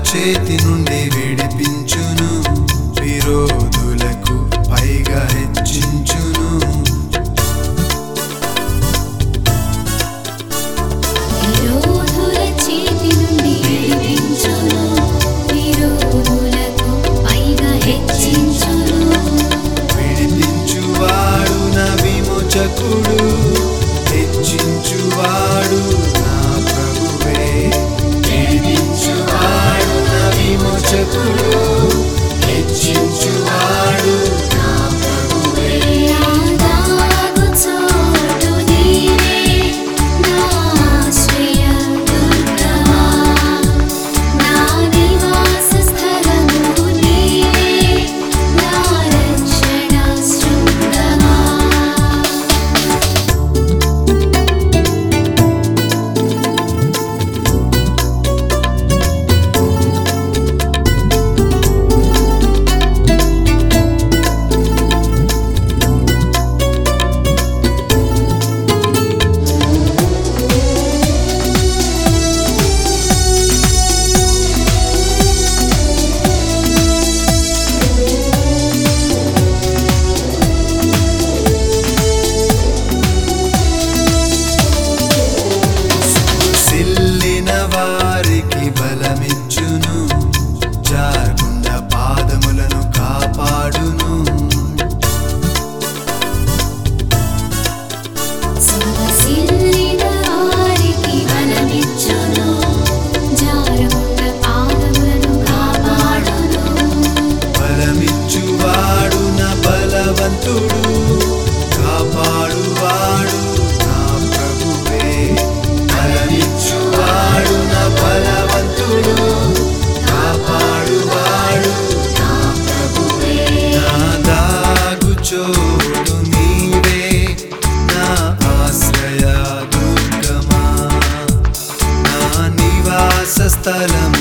చేతి నుండి విడిపించును, విరోధులకు పైగా హెచ్చించును. విరోధుల చేతి నుండి విడిపించును, విరోధులకు పైగా హెచ్చించును. విడిపించువాడు నా విమోచకుడు, హెచ్చించువాడు నా ప్రభువే. విడిపించువాడు నా విమోచకుడు, హెచ్చించువాడు నా ప్రభువే. నా దాగు చోటు నీవే, నా ఆశ్రయ దుర్గమా, నా నివాస స్థలము నీవే, నా రక్షణ శృంగమా. సిల్లిన వారికి బలమిచ్చును, జారకుండా పాదములను కాపాడును. సొగసిల్లిన వారికి బలమిచ్చును, జారకుండ పాదములను కాపాడును. బలమిచ్చువాడు నా బలవంతుడు, కాపాడువాడు నా ప్రభువే. బలమిచ్చువాడు నా బలవంతుడు, కాపాడువాడు నా ప్రభువే. నా దాగు చోటు నీవే, నా ఆశ్రయ దుర్గమా, నా నివాస స్థలం